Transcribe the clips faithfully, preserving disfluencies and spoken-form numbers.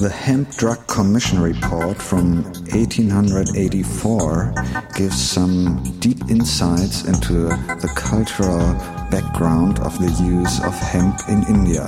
The Hemp Drug Commission report from eighteen eighty-four gives some deep insights into the cultural background of the use of hemp in India.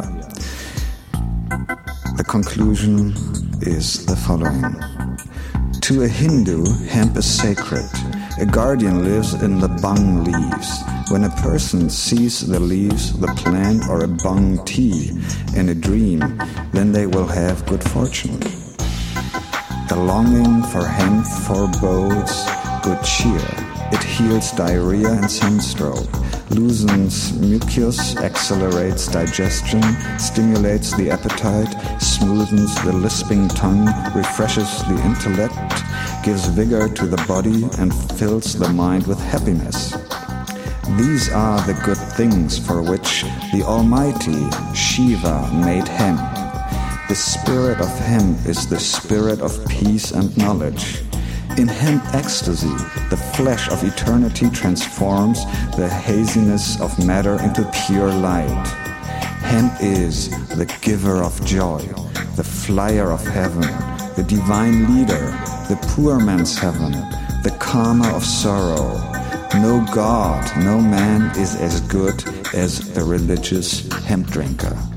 The conclusion is the following. To a Hindu, hemp is sacred. A guardian lives in the bhang leaves. When a person sees the leaves, the plant, or a bhang tea in a dream, then they will have good fortune. The longing for hemp forebodes good cheer. It heals diarrhea and sunstroke, loosens mucus, accelerates digestion, stimulates the appetite, smoothens the lisping tongue, refreshes the intellect, gives vigor to the body, and fills the mind with happiness. These are the good things for which the Almighty Shiva made hemp. The spirit of hemp is the spirit of peace and knowledge. In hemp ecstasy, the flesh of eternity transforms the haziness of matter into pure light. Hemp is the giver of joy, the flyer of heaven, the divine leader, the poor man's heaven, the calmer of sorrow. No God, no man is as good as the religious hemp drinker.